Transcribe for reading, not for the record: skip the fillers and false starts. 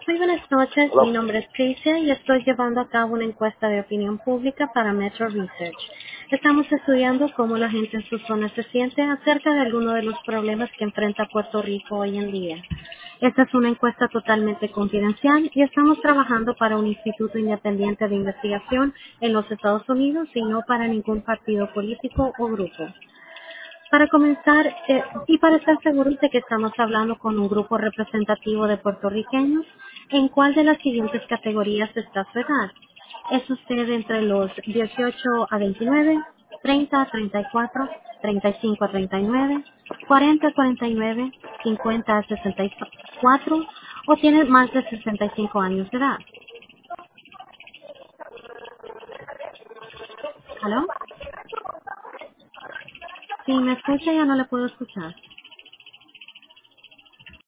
Muy buenas noches, mi Hola. nombre es Tricia y estoy llevando a cabo una encuesta de opinión pública para Metro Research. Estamos estudiando cómo la gente en su zona se siente acerca de algunos de los problemas que enfrenta Puerto Rico hoy en día. Esta es una encuesta totalmente confidencial y estamos trabajando para un instituto independiente de investigación en los Estados Unidos y no para ningún partido político o grupo. Para comenzar, y para estar seguros de que estamos hablando con un grupo representativo de puertorriqueños, ¿en cuál de las siguientes categorías está su edad? ¿Es usted entre los 18 a 29, 30 a 34, 35 a 39, 40 a 49, 50 a 64 o tiene más de 65 años de edad? ¿Aló? Si me escucha ya no le puedo escuchar.